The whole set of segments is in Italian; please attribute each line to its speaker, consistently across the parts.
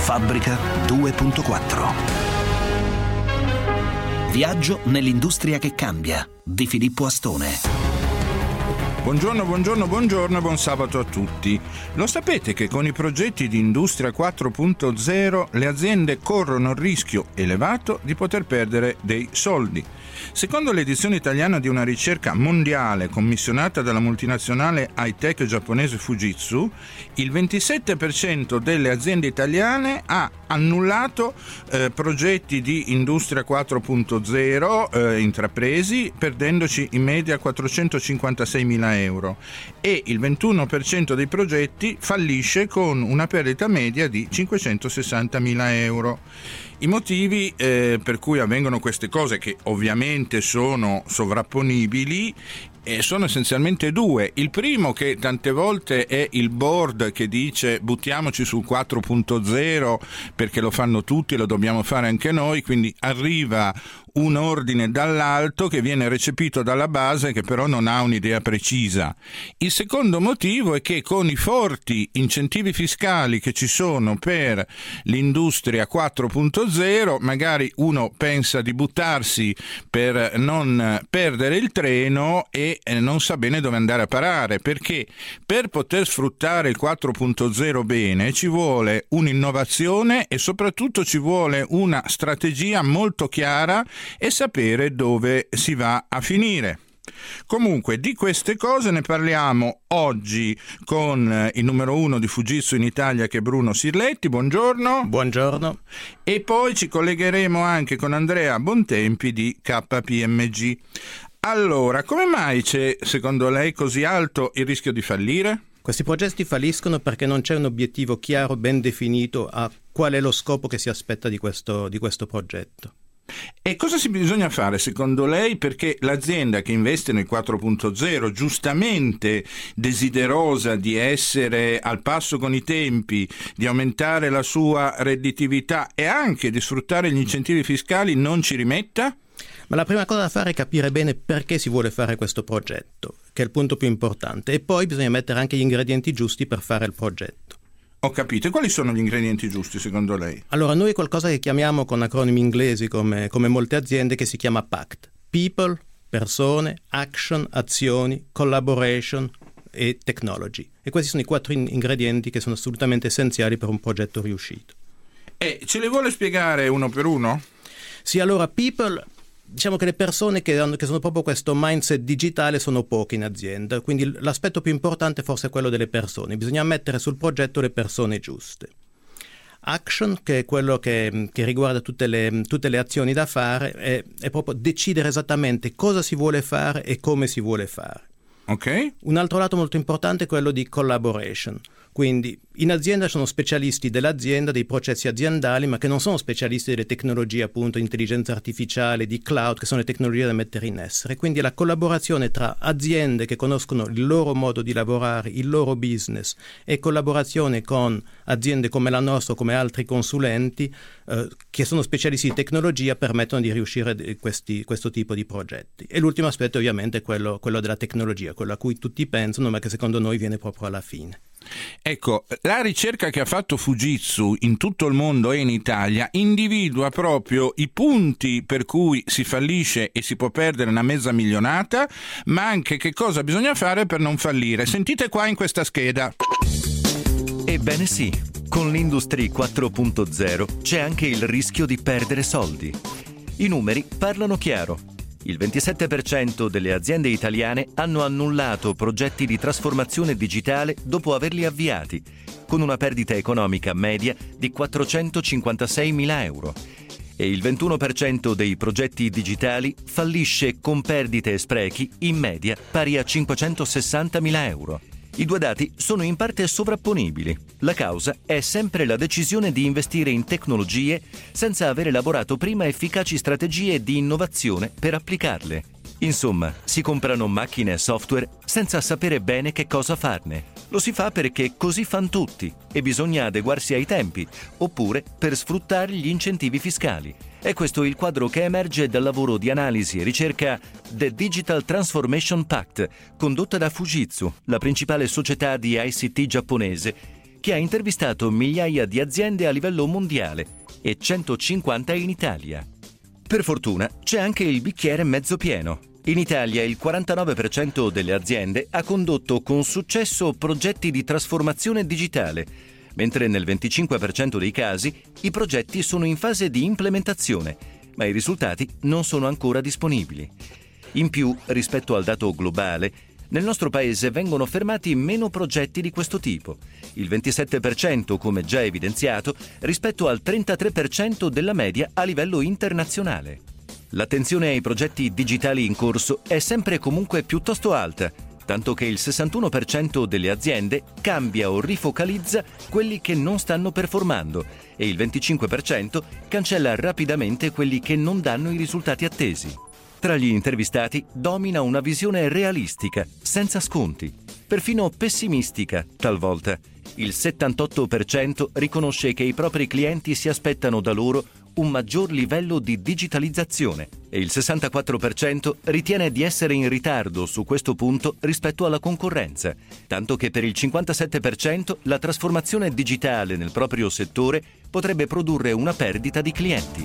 Speaker 1: Fabbrica 2.4. Viaggio nell'industria che cambia di Filippo Astone.
Speaker 2: Buongiorno, buon sabato a tutti. Lo sapete che con i progetti di Industria 4.0 le aziende corrono il rischio elevato di poter perdere dei soldi? Secondo l'edizione italiana di una ricerca mondiale commissionata dalla multinazionale high-tech giapponese Fujitsu, il 27% delle aziende italiane ha annullato progetti di Industria 4.0 intrapresi, perdendoci in media 456.000 euro, e il 21% dei progetti fallisce con una perdita media di 560.000 euro. I motivi per cui avvengono queste cose, che ovviamente sono sovrapponibili, sono essenzialmente due. Il primo, che tante volte è il board che dice buttiamoci sul 4.0 perché lo fanno tutti e lo dobbiamo fare anche noi, quindi arriva un ordine dall'alto che viene recepito dalla base, che però non ha un'idea precisa. Il secondo motivo è che con i forti incentivi fiscali che ci sono per l'industria 4.0, magari uno pensa di buttarsi per non perdere il treno e non sa bene dove andare a parare, perché per poter sfruttare il 4.0 bene ci vuole un'innovazione e soprattutto ci vuole una strategia molto chiara e sapere dove si va a finire. Comunque, di queste cose ne parliamo oggi con il numero 1 di Fujitsu in Italia, che è Bruno Sirletti. Buongiorno.
Speaker 3: Buongiorno.
Speaker 2: E poi ci collegheremo anche con Andrea Bontempi di KPMG. Allora, come mai c'è, secondo lei, così alto il rischio di fallire?
Speaker 3: Questi progetti falliscono perché non c'è un obiettivo chiaro, ben definito, a qual è lo scopo che si aspetta di questo progetto.
Speaker 2: E cosa si bisogna fare secondo lei perché l'azienda che investe nel 4.0, giustamente desiderosa di essere al passo con i tempi, di aumentare la sua redditività e anche di sfruttare gli incentivi fiscali, non ci rimetta?
Speaker 3: Ma la prima cosa da fare è capire bene perché si vuole fare questo progetto, che è il punto più importante, e poi bisogna mettere anche gli ingredienti giusti per fare il progetto.
Speaker 2: Ho capito. E quali sono gli ingredienti giusti secondo lei?
Speaker 3: Allora, noi qualcosa che chiamiamo con acronimi inglesi come molte aziende, che si chiama PACT. People, persone, action, azioni, collaboration e technology. E questi sono i 4 ingredienti che sono assolutamente essenziali per un progetto riuscito.
Speaker 2: E ce le vuole spiegare uno per uno?
Speaker 3: Sì, allora, people... Diciamo che le persone che sono proprio questo mindset digitale sono poche in azienda, quindi l'aspetto più importante forse è quello delle persone. Bisogna mettere sul progetto le persone giuste. Action, che è quello che riguarda tutte le azioni da fare, è proprio decidere esattamente cosa si vuole fare e come si vuole fare.
Speaker 2: Ok.
Speaker 3: Un altro lato molto importante è quello di collaboration. Quindi in azienda sono specialisti dell'azienda, dei processi aziendali, ma che non sono specialisti delle tecnologie, appunto, intelligenza artificiale, di cloud, che sono le tecnologie da mettere in essere. Quindi la collaborazione tra aziende che conoscono il loro modo di lavorare, il loro business, e collaborazione con aziende come la nostra o come altri consulenti che sono specialisti di tecnologia, permettono di riuscire questo tipo di progetti. E l'ultimo aspetto ovviamente è quello della tecnologia, quello a cui tutti pensano, ma che secondo noi viene proprio alla fine.
Speaker 2: Ecco, la ricerca che ha fatto Fujitsu in tutto il mondo e in Italia individua proprio i punti per cui si fallisce e si può perdere una mezza milionata, ma anche che cosa bisogna fare per non fallire. Sentite qua in questa scheda.
Speaker 4: Ebbene sì, con l'Industria 4.0 c'è anche il rischio di perdere soldi. I numeri parlano chiaro. Il 27% delle aziende italiane hanno annullato progetti di trasformazione digitale dopo averli avviati, con una perdita economica media di 456.000 euro. E il 21% dei progetti digitali fallisce con perdite e sprechi in media pari a 560.000 euro. I due dati sono in parte sovrapponibili. La causa è sempre la decisione di investire in tecnologie senza aver elaborato prima efficaci strategie di innovazione per applicarle. Insomma, si comprano macchine e software senza sapere bene che cosa farne. Lo si fa perché così fan tutti e bisogna adeguarsi ai tempi, oppure per sfruttare gli incentivi fiscali. È questo il quadro che emerge dal lavoro di analisi e ricerca The Digital Transformation Pact, condotta da Fujitsu, la principale società di ICT giapponese, che ha intervistato migliaia di aziende a livello mondiale e 150 in Italia. Per fortuna c'è anche il bicchiere mezzo pieno. In Italia il 49% delle aziende ha condotto con successo progetti di trasformazione digitale, mentre nel 25% dei casi i progetti sono in fase di implementazione, ma i risultati non sono ancora disponibili. In più, rispetto al dato globale, nel nostro paese vengono fermati meno progetti di questo tipo, il 27% come già evidenziato rispetto al 33% della media a livello internazionale. L'attenzione ai progetti digitali in corso è sempre e comunque piuttosto alta, tanto che il 61% delle aziende cambia o rifocalizza quelli che non stanno performando e il 25% cancella rapidamente quelli che non danno i risultati attesi. Tra gli intervistati domina una visione realistica, senza sconti, perfino pessimistica talvolta. Il 78% riconosce che i propri clienti si aspettano da loro un maggior livello di digitalizzazione e il 64% ritiene di essere in ritardo su questo punto rispetto alla concorrenza, tanto che per il 57% la trasformazione digitale nel proprio settore potrebbe produrre una perdita di clienti.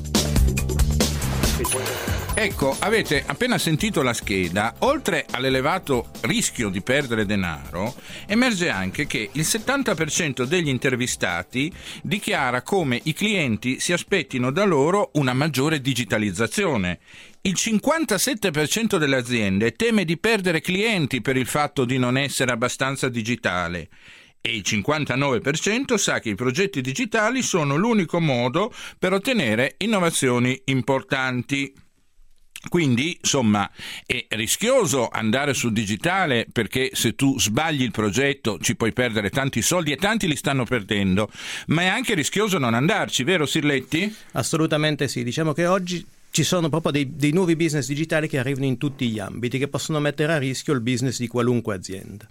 Speaker 2: Ecco, avete appena sentito la scheda. Oltre all'elevato rischio di perdere denaro, emerge anche che il 70% degli intervistati dichiara come i clienti si aspettino da loro una maggiore digitalizzazione. Il 57% delle aziende teme di perdere clienti per il fatto di non essere abbastanza digitale. E il 59% sa che i progetti digitali sono l'unico modo per ottenere innovazioni importanti. Quindi, insomma, è rischioso andare sul digitale, perché se tu sbagli il progetto ci puoi perdere tanti soldi e tanti li stanno perdendo, ma è anche rischioso non andarci, vero Sirletti?
Speaker 3: Assolutamente sì, diciamo che oggi ci sono proprio dei nuovi business digitali che arrivano in tutti gli ambiti, che possono mettere a rischio il business di qualunque azienda.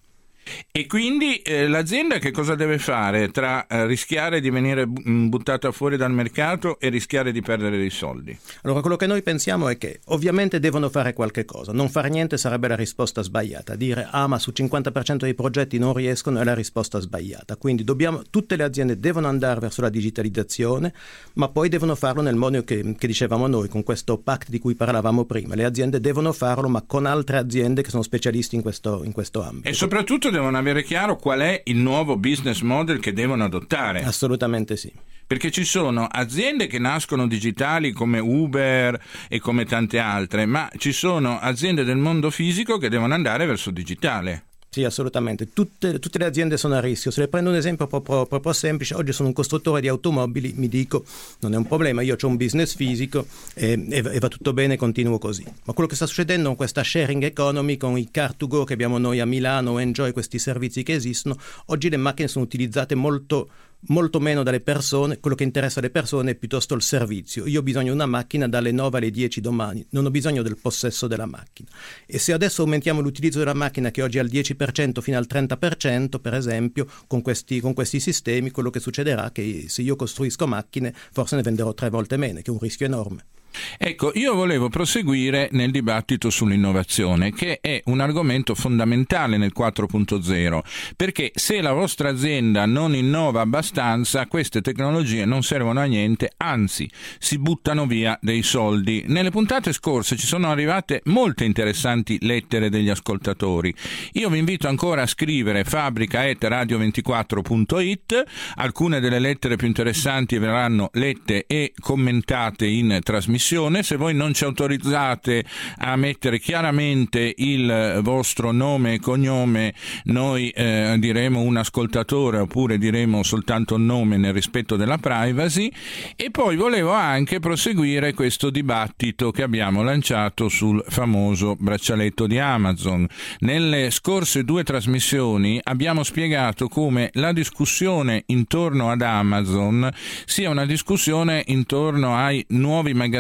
Speaker 2: E quindi l'azienda che cosa deve fare tra rischiare di venire buttata fuori dal mercato e rischiare di perdere dei soldi?
Speaker 3: Allora, quello che noi pensiamo è che ovviamente devono fare qualche cosa. Non fare niente sarebbe la risposta sbagliata. Dire ma sul 50% dei progetti non riescono è la risposta sbagliata. Quindi tutte le aziende devono andare verso la digitalizzazione, ma poi devono farlo nel modo che dicevamo noi, con questo pact di cui parlavamo prima. Le aziende devono farlo, ma con altre aziende che sono specialisti in questo ambito.
Speaker 2: E soprattutto devono avere chiaro qual è il nuovo business model che devono adottare.
Speaker 3: Assolutamente sì.
Speaker 2: Perché ci sono aziende che nascono digitali come Uber e come tante altre, ma ci sono aziende del mondo fisico che devono andare verso digitale.
Speaker 3: Sì, assolutamente. Tutte le aziende sono a rischio. Se le prendo un esempio proprio semplice, oggi sono un costruttore di automobili, mi dico non è un problema, io ho un business fisico e va tutto bene, continuo così. Ma quello che sta succedendo con questa sharing economy, con i car2go che abbiamo noi a Milano, Enjoy, questi servizi che esistono, oggi le macchine sono utilizzate molto meno dalle persone. Quello che interessa alle persone è piuttosto il servizio. Io ho bisogno di una macchina dalle 9 alle 10 domani, non ho bisogno del possesso della macchina. E se adesso aumentiamo l'utilizzo della macchina, che oggi è al 10% fino al 30%, per esempio, con questi sistemi, quello che succederà è che se io costruisco macchine forse ne venderò 3 volte meno, che è un rischio enorme.
Speaker 2: Ecco, io volevo proseguire nel dibattito sull'innovazione, che è un argomento fondamentale nel 4.0, perché se la vostra azienda non innova abbastanza, queste tecnologie non servono a niente, anzi si buttano via dei soldi. Nelle puntate scorse ci sono arrivate molte interessanti lettere degli ascoltatori. Io vi invito ancora a scrivere fabbrica@radio24.it. Alcune delle lettere più interessanti verranno lette e commentate in trasmissione. Se voi non ci autorizzate a mettere chiaramente il vostro nome e cognome, noi diremo un ascoltatore oppure diremo soltanto un nome nel rispetto della privacy. E poi volevo anche proseguire questo dibattito che abbiamo lanciato sul famoso braccialetto di Amazon. Nelle scorse 2 trasmissioni abbiamo spiegato come la discussione intorno ad Amazon sia una discussione intorno ai nuovi magazzini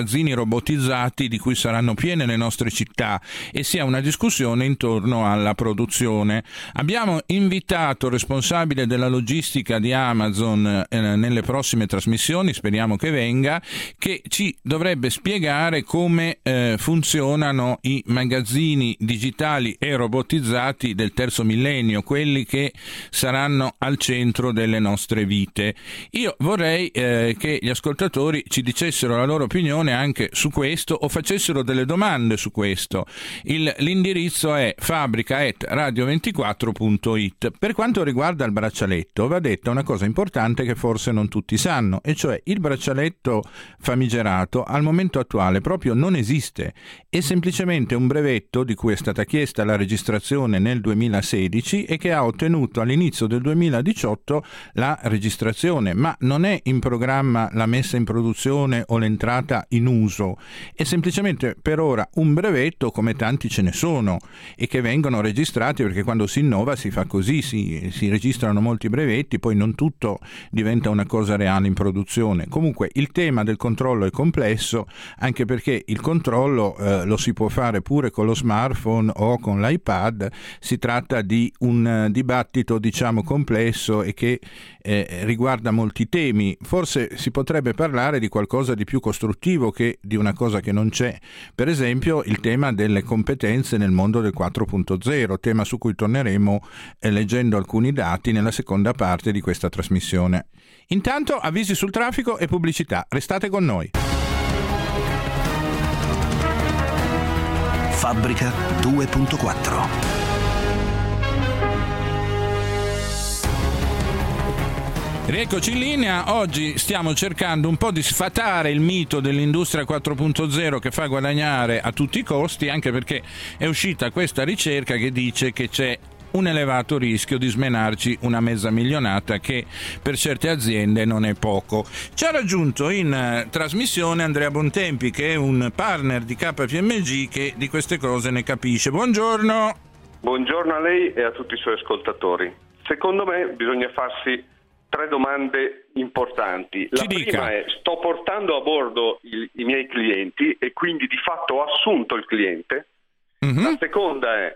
Speaker 2: magazzini robotizzati di cui saranno piene le nostre città e sia una discussione intorno alla produzione. Abbiamo invitato il responsabile della logistica di Amazon nelle prossime trasmissioni, speriamo che venga, che ci dovrebbe spiegare come funzionano i magazzini digitali e robotizzati del terzo millennio, quelli che saranno al centro delle nostre vite. Io vorrei che gli ascoltatori ci dicessero la loro opinione anche su questo o facessero delle domande su questo. L'indirizzo è fabbrica@radio24.it. Per quanto riguarda il braccialetto, va detta una cosa importante che forse non tutti sanno, e cioè il braccialetto famigerato al momento attuale proprio non esiste, è semplicemente un brevetto di cui è stata chiesta la registrazione nel 2016 e che ha ottenuto all'inizio del 2018 la registrazione, ma non è in programma la messa in produzione o l'entrata in uso, è semplicemente per ora un brevetto come tanti ce ne sono e che vengono registrati, perché quando si innova si fa così, si registrano molti brevetti, poi non tutto diventa una cosa reale in produzione. Comunque il tema del controllo è complesso, anche perché il controllo lo si può fare pure con lo smartphone o con l'iPad. Si tratta di un dibattito diciamo complesso e che riguarda molti temi. Forse si potrebbe parlare di qualcosa di più costruttivo che di una cosa che non c'è, per esempio il tema delle competenze nel mondo del 4.0, tema su cui torneremo leggendo alcuni dati nella seconda parte di questa trasmissione. Intanto avvisi sul traffico e pubblicità, restate con noi.
Speaker 1: Fabbrica 2.4.
Speaker 2: Rieccoci in linea. Oggi stiamo cercando un po' di sfatare il mito dell'industria 4.0 che fa guadagnare a tutti i costi, anche perché è uscita questa ricerca che dice che c'è un elevato rischio di smenarci una mezza milionata, che per certe aziende non è poco. Ci ha raggiunto in trasmissione Andrea Bontempi, che è un partner di KPMG che di queste cose ne capisce. Buongiorno.
Speaker 5: Buongiorno a lei e a tutti i suoi ascoltatori. Secondo me bisogna farsi 3 domande importanti. La prima è: sto portando a bordo i miei clienti e quindi di fatto ho assunto il cliente? La seconda è: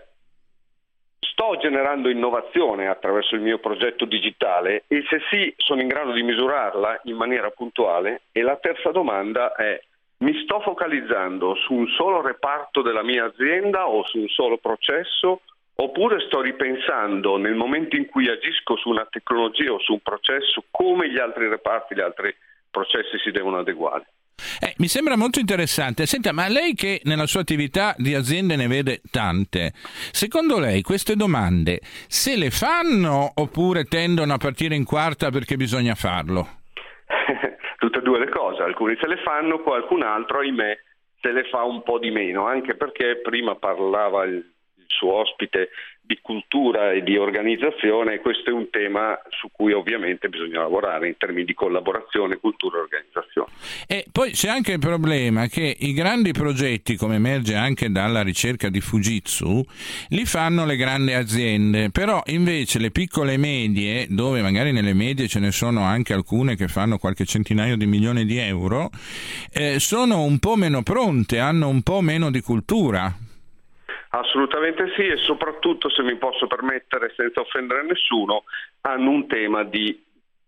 Speaker 5: sto generando innovazione attraverso il mio progetto digitale e se sì, sono in grado di misurarla in maniera puntuale? E la terza domanda è: mi sto focalizzando su un solo reparto della mia azienda o su un solo processo? Oppure sto ripensando nel momento in cui agisco su una tecnologia o su un processo come gli altri reparti, gli altri processi si devono adeguare?
Speaker 2: Mi sembra molto interessante. Senta, ma lei che nella sua attività di aziende ne vede tante, secondo lei queste domande se le fanno oppure tendono a partire in quarta perché bisogna farlo?
Speaker 5: Tutte e due le cose. Alcuni se le fanno, qualcun altro, ahimè, se le fa un po' di meno, anche perché prima parlava il suo ospite di cultura e di organizzazione, e questo è un tema su cui ovviamente bisogna lavorare in termini di collaborazione, cultura e organizzazione.
Speaker 2: E poi c'è anche il problema che i grandi progetti, come emerge anche dalla ricerca di Fujitsu, li fanno le grandi aziende, però invece le piccole e medie, dove magari nelle medie ce ne sono anche alcune che fanno qualche centinaio di milioni di euro, sono un po' meno pronte, hanno un po' meno di cultura.
Speaker 5: Assolutamente sì, e soprattutto, se mi posso permettere senza offendere nessuno, hanno un tema di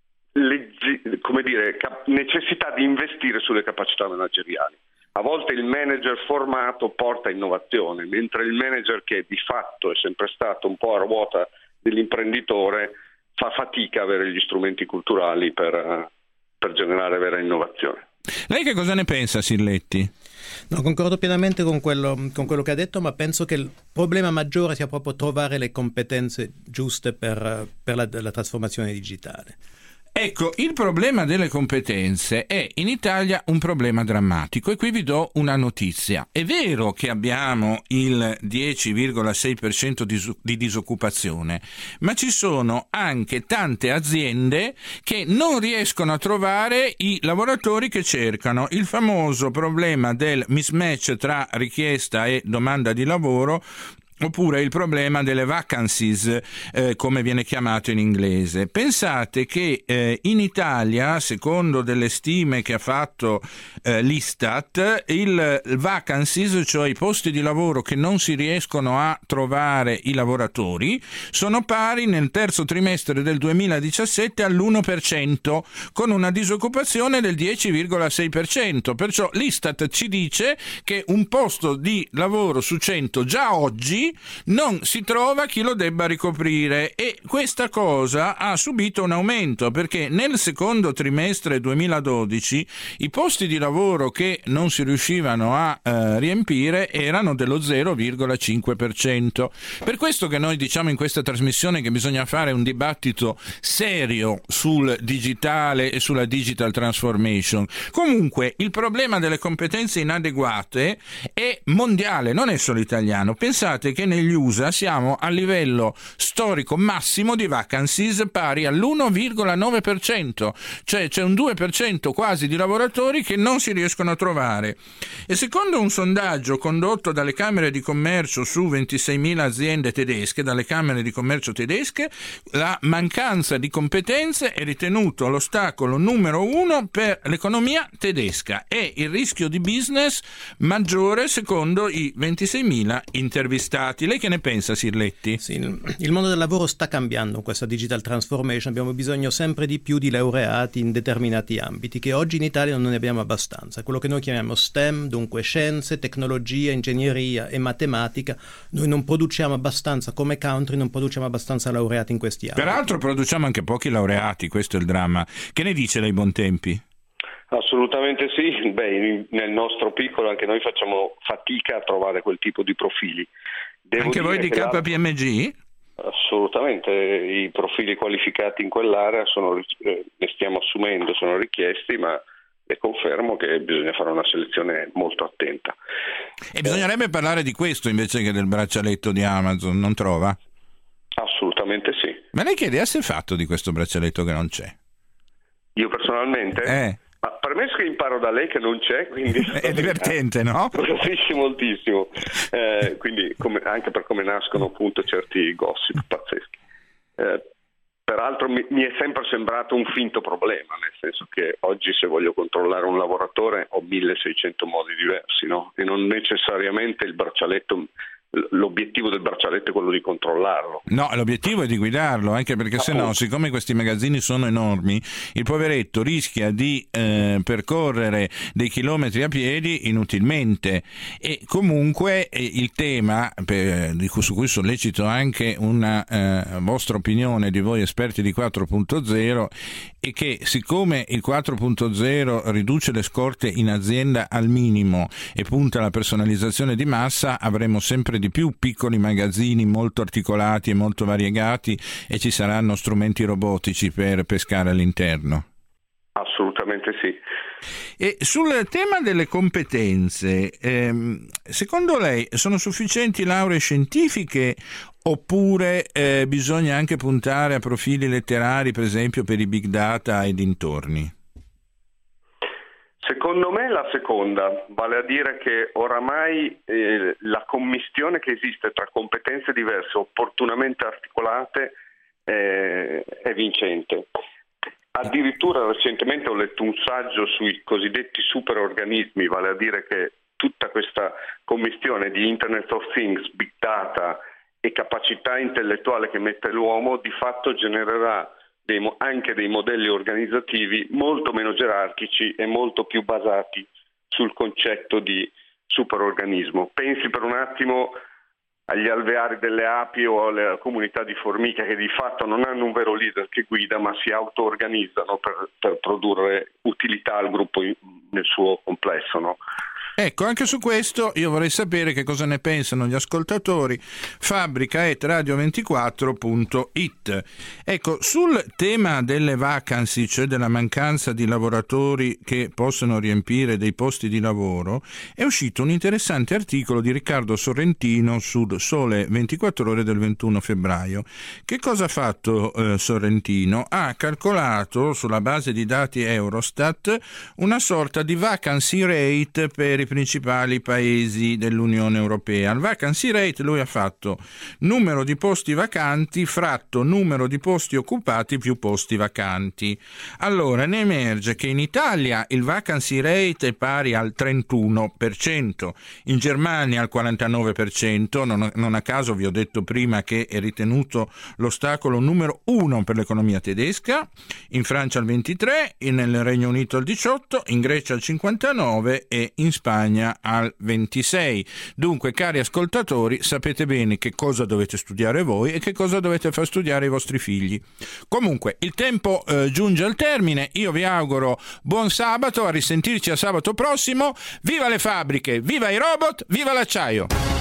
Speaker 5: necessità di investire sulle capacità manageriali. A volte il manager formato porta innovazione, mentre il manager che di fatto è sempre stato un po' a ruota dell'imprenditore fa fatica a avere gli strumenti culturali per generare vera innovazione.
Speaker 2: Lei che cosa ne pensa, Silletti?
Speaker 3: No, concordo pienamente con quello che ha detto, ma penso che il problema maggiore sia proprio trovare le competenze giuste per la trasformazione digitale.
Speaker 2: Ecco, il problema delle competenze è in Italia un problema drammatico e qui vi do una notizia. È vero che abbiamo il 10,6% di disoccupazione, ma ci sono anche tante aziende che non riescono a trovare i lavoratori che cercano. Il famoso problema del mismatch tra richiesta e domanda di lavoro oppure il problema delle vacancies, come viene chiamato in inglese. Pensate che in Italia, secondo delle stime che ha fatto l'Istat, il vacancies, cioè i posti di lavoro che non si riescono a trovare i lavoratori, sono pari nel terzo trimestre del 2017 all'1%, con una disoccupazione del 10,6%. Perciò l'Istat ci dice che un posto di lavoro su 100 già oggi non si trova chi lo debba ricoprire, e questa cosa ha subito un aumento, perché nel secondo trimestre 2012 i posti di lavoro che non si riuscivano a riempire erano dello 0,5%. Per questo che noi diciamo in questa trasmissione che bisogna fare un dibattito serio sul digitale e sulla digital transformation. Comunque il problema delle competenze inadeguate è mondiale, non è solo italiano. Pensate che negli USA siamo a livello storico massimo di vacancies pari all'1,9%, cioè c'è un 2% quasi di lavoratori che non si riescono a trovare. E secondo un sondaggio condotto dalle Camere di Commercio su 26.000 aziende tedesche, dalle Camere di Commercio tedesche, la mancanza di competenze è ritenuto l'ostacolo numero 1 per l'economia tedesca e il rischio di business maggiore secondo i 26.000 intervistati. Lei che ne pensa, Sirletti?
Speaker 3: Sì, il mondo del lavoro sta cambiando con questa digital transformation, abbiamo bisogno sempre di più di laureati in determinati ambiti che oggi in Italia non ne abbiamo abbastanza. Quello che noi chiamiamo STEM, dunque scienze, tecnologia, ingegneria e matematica, noi non produciamo abbastanza come country, non produciamo abbastanza laureati in questi ambiti.
Speaker 2: Peraltro produciamo anche pochi laureati, questo è il dramma. Che ne dice lei, Bontempi?
Speaker 5: Assolutamente sì. Nel nostro piccolo anche noi facciamo fatica a trovare quel tipo di profili.
Speaker 2: Anche voi di KPMG?
Speaker 5: Assolutamente, i profili qualificati in quell'area ne stiamo assumendo, sono richiesti, ma le confermo che bisogna fare una selezione molto attenta.
Speaker 2: E bisognerebbe parlare di questo invece che del braccialetto di Amazon, non trova?
Speaker 5: Assolutamente sì.
Speaker 2: Ma lei che idea si è fatto di questo braccialetto che non c'è?
Speaker 5: Io personalmente? Ma permesso che imparo da lei che non c'è, quindi
Speaker 2: è divertente, no?
Speaker 5: Sì, moltissimo. Quindi anche per come nascono appunto certi gossip pazzeschi. Peraltro mi è sempre sembrato un finto problema, nel senso che oggi se voglio controllare un lavoratore ho 1600 modi diversi, no? E non necessariamente il braccialetto. L'obiettivo del braccialetto è quello di controllarlo.
Speaker 2: No, l'obiettivo è di guidarlo, anche perché se no, siccome questi magazzini sono enormi, il poveretto rischia di percorrere dei chilometri a piedi inutilmente. E comunque il tema su cui sollecito anche una vostra opinione di voi esperti di 4.0 è che siccome il 4.0 riduce le scorte in azienda al minimo e punta alla personalizzazione di massa, avremo sempre di più piccoli magazzini molto articolati e molto variegati e ci saranno strumenti robotici per pescare all'interno.
Speaker 5: Assolutamente sì.
Speaker 2: E sul tema delle competenze, secondo lei sono sufficienti lauree scientifiche oppure bisogna anche puntare a profili letterari, per esempio per i big data e dintorni?
Speaker 5: Secondo me la seconda, vale a dire che oramai la commistione che esiste tra competenze diverse opportunamente articolate è vincente. Addirittura recentemente ho letto un saggio sui cosiddetti superorganismi, vale a dire che tutta questa commistione di Internet of Things, Big Data e capacità intellettuale che mette l'uomo di fatto genererà anche dei modelli organizzativi molto meno gerarchici e molto più basati sul concetto di superorganismo. Pensi per un attimo agli alveari delle api o alle comunità di formiche che di fatto non hanno un vero leader che guida, ma si auto-organizzano per produrre utilità al gruppo nel suo complesso, no?
Speaker 2: Ecco, anche su questo io vorrei sapere che cosa ne pensano gli ascoltatori. Fabbrica@radio24.it. Ecco, sul tema delle vacancy, cioè della mancanza di lavoratori che possono riempire dei posti di lavoro, è uscito un interessante articolo di Riccardo Sorrentino sul Sole 24 Ore del 21 febbraio. Che cosa ha fatto Sorrentino? Ha calcolato sulla base di dati Eurostat una sorta di vacancy rate per i i principali paesi dell'Unione Europea. Il vacancy rate lui ha fatto numero di posti vacanti fratto numero di posti occupati più posti vacanti. Allora ne emerge che in Italia il vacancy rate è pari al 31%, in Germania al 49%, non a caso vi ho detto prima che è ritenuto l'ostacolo numero 1 per l'economia tedesca, in Francia al 23%, nel Regno Unito al 18%, in Grecia al 59% e in Spagna al 26%. Dunque, cari ascoltatori, sapete bene che cosa dovete studiare voi e che cosa dovete far studiare i vostri figli. Comunque, il tempo giunge al termine, io vi auguro buon sabato, a risentirci a sabato prossimo. Viva le fabbriche, viva i robot, viva l'acciaio!